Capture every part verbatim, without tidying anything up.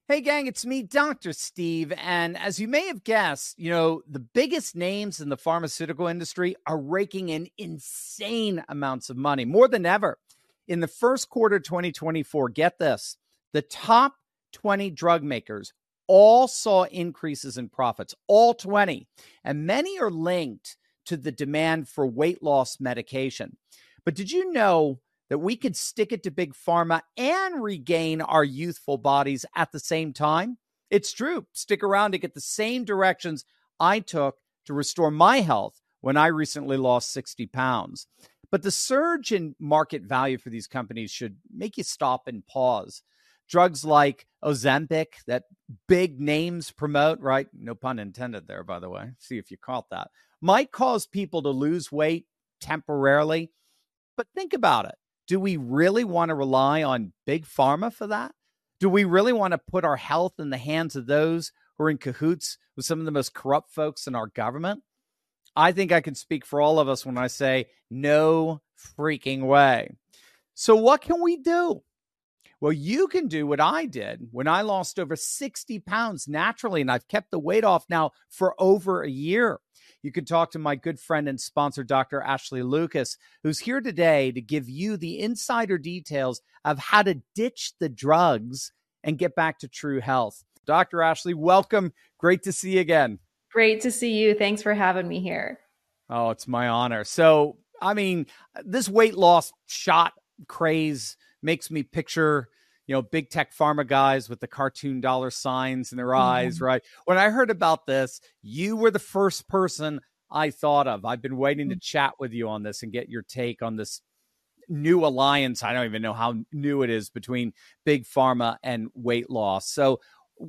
Hey, gang, it's me, Doctor Steve. And as you may have guessed, you know, the biggest names in the pharmaceutical industry are raking in insane amounts of money, more than ever. In the first quarter of twenty twenty-four, get this, the top twenty drug makers all saw increases in profits, all twenty. And many are linked to the demand for weight loss medication. But did you know that we could stick it to big pharma and regain our youthful bodies at the same time? It's true. Stick around to get the same directions I took to restore my health when I recently lost sixty pounds. But the surge in market value for these companies should make you stop and pause. Drugs like Ozempic that big names promote, right? No pun intended there, by the way. See if you caught that. Might cause people to lose weight temporarily. But think about it. Do we really want to rely on big pharma for that? Do we really want to put our health in the hands of those who are in cahoots with some of the most corrupt folks in our government? I think I can speak for all of us when I say no freaking way. So what can we do? Well, you can do what I did when I lost over sixty pounds naturally, and I've kept the weight off now for over a year. You can talk to my good friend and sponsor, Doctor Ashley Lucas, who's here today to give you the insider details of how to ditch the drugs and get back to true health. Doctor Ashley, welcome. Great to see you again. Great to see you. Thanks for having me here. Oh, it's my honor. So, I mean, this weight loss shot craze makes me picture, you know, big tech pharma guys with the cartoon dollar signs in their mm-hmm. eyes, right? When I heard about this, you were the first person I thought of. I've been waiting mm-hmm. to chat with you on this and get your take on this new alliance. I don't even know how new it is between big pharma and weight loss. So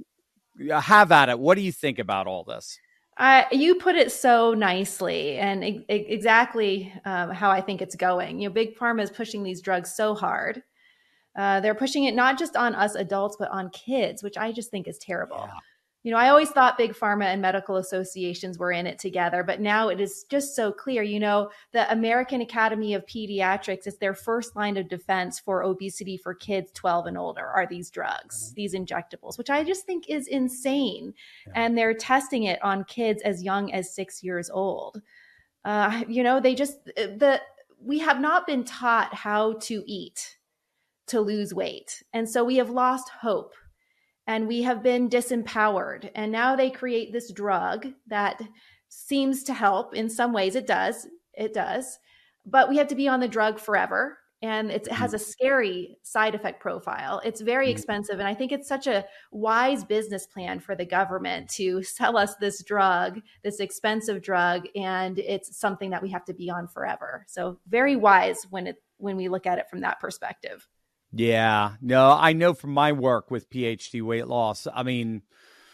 have at it. What do you think about all this? Uh, you put it so nicely and e- exactly um, how I think it's going. You know, big pharma is pushing these drugs so hard. Uh, they're pushing it not just on us adults, but on kids, which I just think is terrible. Yeah. You know, I always thought big pharma and medical associations were in it together, but now it is just so clear. You know, the American Academy of Pediatrics is their first line of defense for obesity for kids twelve and older are these drugs, mm-hmm. these injectables, which I just think is insane. Yeah. And they're testing it on kids as young as six years old. Uh, you know, they just, the we have not been taught how to eat to lose weight. And so we have lost hope. And we have been disempowered. And now they create this drug that seems to help. In some ways it does. It does. But we have to be on the drug forever. And it has a scary side effect profile. It's very expensive. And I think it's such a wise business plan for the government to sell us this drug, this expensive drug. And it's something that we have to be on forever. So very wise when it when we look at it from that perspective. Yeah, no, I know from my work with PhD weight loss. I mean,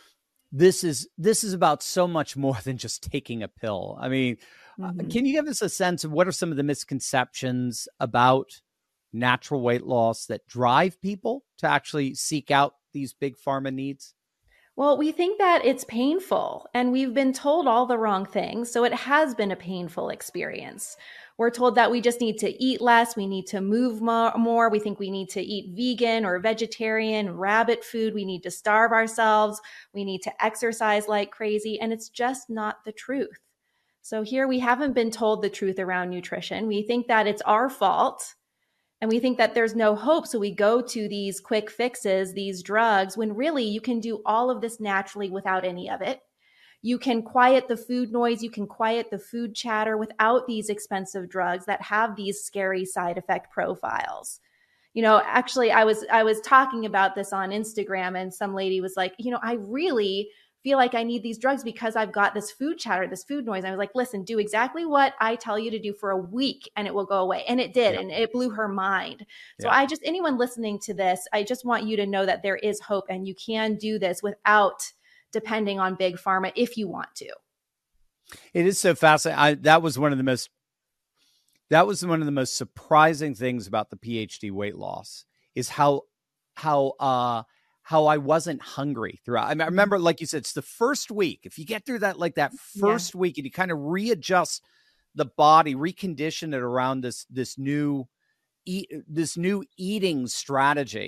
this is this is about so much more than just taking a pill. I mean, mm-hmm. uh, can you give us a sense of what are some of the misconceptions about natural weight loss that drive people to actually seek out these big pharma needs? Well, we think that it's painful and we've been told all the wrong things. So it has been a painful experience. We're told that we just need to eat less. We need to move more. We think we need to eat vegan or vegetarian, rabbit food. We need to starve ourselves. We need to exercise like crazy. And it's just not the truth. So here we haven't been told the truth around nutrition. We think that it's our fault. And we think that there's no hope. So we go to these quick fixes, these drugs, when really you can do all of this naturally without any of it. You can quiet the food noise. You can quiet the food chatter without these expensive drugs that have these scary side effect profiles. You know, actually, I was I was talking about this on Instagram and some lady was like, you know, I really feel like I need these drugs because I've got this food chatter, this food noise. I was like, listen, do exactly what I tell you to do for a week and it will go away. And it did. Yeah. And it blew her mind. So yeah. I just, anyone listening to this, I just want you to know that there is hope and you can do this without depending on big pharma if you want to. It is so fascinating. I, that was one of the most, that was one of the most surprising things about the PhD weight loss is how, how, uh, how I wasn't hungry throughout. I, mean, I remember, like you said, it's the first week. If you get through that, like that first yeah. week and you kind of readjust the body, recondition it around this, this new, eat, this new eating strategy,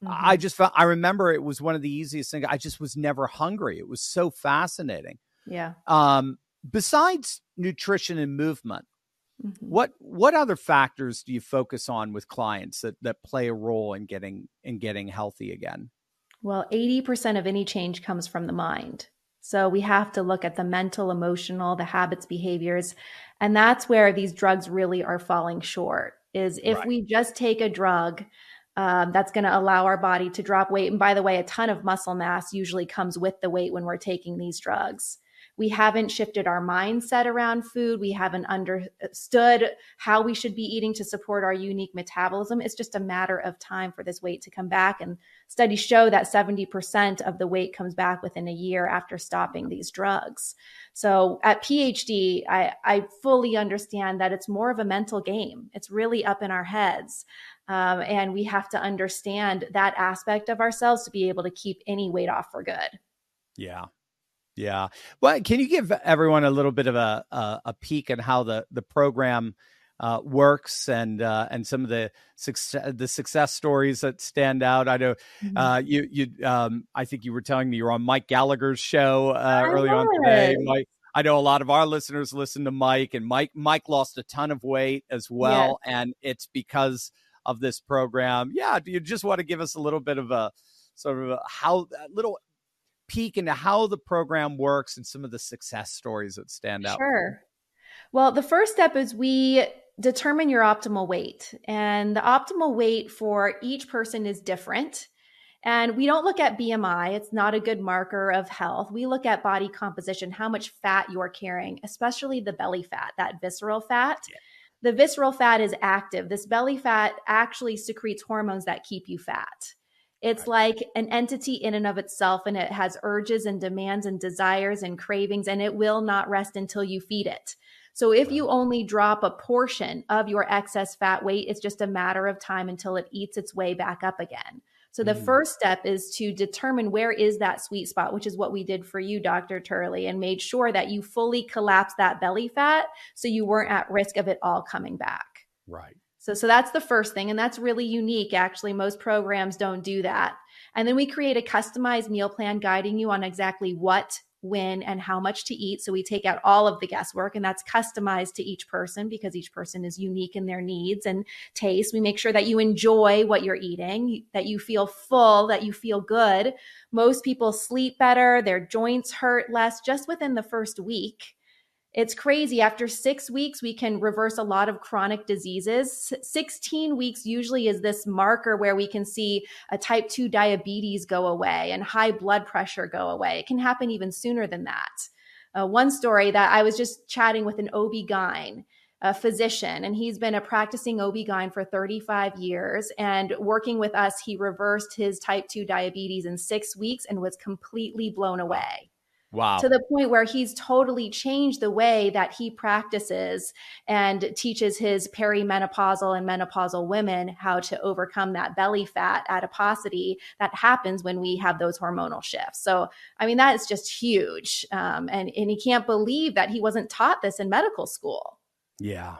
Mm-hmm. I just felt, I remember it was one of the easiest things. I just was never hungry. It was so fascinating. Yeah. Um, besides nutrition and movement, Mm-hmm. what, what other factors do you focus on with clients that, that play a role in getting, in getting healthy again? Well, eighty percent of any change comes from the mind. So we have to look at the mental, emotional, the habits, behaviors. And that's where these drugs really are falling short, is if Right. we just take a drug um, that's going to allow our body to drop weight. And by the way, a ton of muscle mass usually comes with the weight when we're taking these drugs. We haven't shifted our mindset around food. We haven't understood how we should be eating to support our unique metabolism. It's just a matter of time for this weight to come back. And studies show that seventy percent of the weight comes back within a year after stopping these drugs. So at P H D, I, I fully understand that it's more of a mental game. It's really up in our heads. Um, and we have to understand that aspect of ourselves to be able to keep any weight off for good. Yeah. Yeah. Well, can you give everyone a little bit of a a, a peek at how the the program uh, works and uh, and some of the success the success stories that stand out? I know uh, you you um, I think you were telling me you were on Mike Gallagher's show uh, earlier on today. Mike, I know a lot of our listeners listen to Mike, and Mike Mike lost a ton of weight as well, yes. and it's because of this program. Yeah. Do you just want to give us a little bit of a sort of a, how a little peek into how the program works and some of the success stories that stand out? Sure. Well, the first step is we determine your optimal weight, and the optimal weight for each person is different. And we don't look at B M I. It's not a good marker of health. We look at body composition, how much fat you're carrying, especially the belly fat, that visceral fat. Yeah. The visceral fat is active. This belly fat actually secretes hormones that keep you fat. It's like an entity in and of itself, and it has urges and demands and desires and cravings, and it will not rest until you feed it. So if you only drop a portion of your excess fat weight, it's just a matter of time until it eats its way back up again. So the mm. first step is to determine where is that sweet spot, which is what we did for you, Doctor Turley, and made sure that you fully collapsed that belly fat so you weren't at risk of it all coming back. Right. So, so that's the first thing. And that's really unique. Actually, most programs don't do that. And then we create a customized meal plan guiding you on exactly what, when, and how much to eat. So we take out all of the guesswork, and that's customized to each person because each person is unique in their needs and tastes. We make sure that you enjoy what you're eating, that you feel full, that you feel good. Most people sleep better. Their joints hurt less just within the first week. It's crazy. After six weeks, we can reverse a lot of chronic diseases. sixteen weeks usually is this marker where we can see a type two diabetes go away and high blood pressure go away. It can happen even sooner than that. Uh, one story that I was just chatting with an O B G Y N, a physician, and he's been a practicing O B G Y N for thirty-five years. And working with us, he reversed his type two diabetes in six weeks and was completely blown away. Wow. To the point where he's totally changed the way that he practices and teaches his perimenopausal and menopausal women how to overcome that belly fat adiposity that happens when we have those hormonal shifts. So, I mean, that is just huge. Um, and, and he can't believe that he wasn't taught this in medical school. Yeah.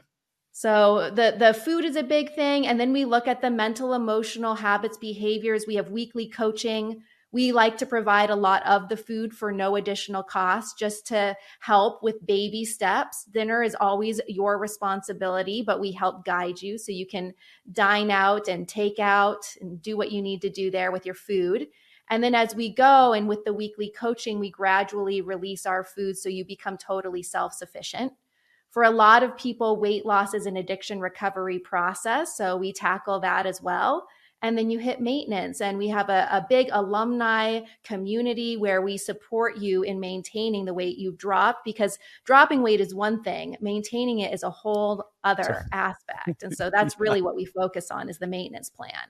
So the, the food is a big thing. And then we look at the mental, emotional habits, behaviors. We have weekly coaching. We like to provide a lot of the food for no additional cost, just to help with baby steps. Dinner is always your responsibility, but we help guide you so you can dine out and take out and do what you need to do there with your food. And then as we go and with the weekly coaching, we gradually release our food so you become totally self-sufficient. For a lot of people, weight loss is an addiction recovery process, so we tackle that as well. And then you hit maintenance, and we have a, a big alumni community where we support you in maintaining the weight you've dropped, because dropping weight is one thing, maintaining it is a whole other aspect. And so that's really what we focus on, is the maintenance plan.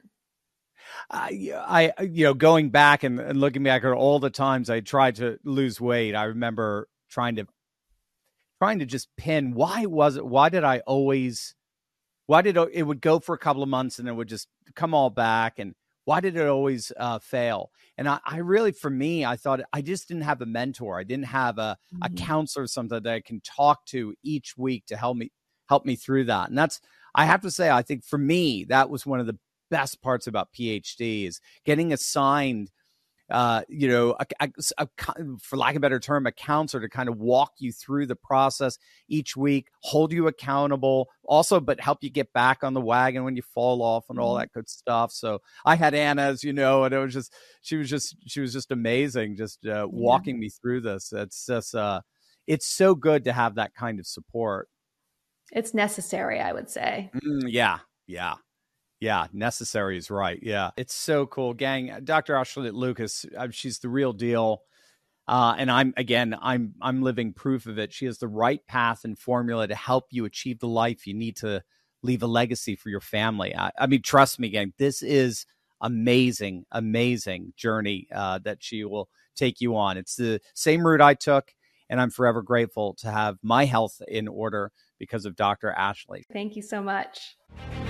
I, I, you know, going back and, and looking back at all the times I tried to lose weight, I remember trying to, trying to just pin, why was it, why did I always, why did it, it would go for a couple of months and it would just come all back, and why did it always uh, fail? And I, I really, for me, I thought I just didn't have a mentor. I didn't have a, mm-hmm. a counselor, something that I can talk to each week to help me, help me through that. And that's, I have to say, I think for me, that was one of the best parts about PhD is getting assigned, uh, you know, a, a, a, for lack of a better term, a counselor to kind of walk you through the process each week, hold you accountable, also, but help you get back on the wagon when you fall off and all that good stuff. So I had Anna, as you know, and it was just, she was just, she was just amazing, just uh, walking yeah. me through this. It's just, uh, it's so good to have that kind of support. It's necessary, I would say. Mm, yeah, yeah. Yeah, necessary is right. Yeah, it's so cool, gang. Doctor Ashley Lucas, she's the real deal. Uh, and I'm, again, I'm I'm living proof of it. She has the right path and formula to help you achieve the life you need to leave a legacy for your family. I, I mean, trust me, gang, this is amazing, amazing journey uh, that she will take you on. It's the same route I took, and I'm forever grateful to have my health in order because of Doctor Ashley. Thank you so much.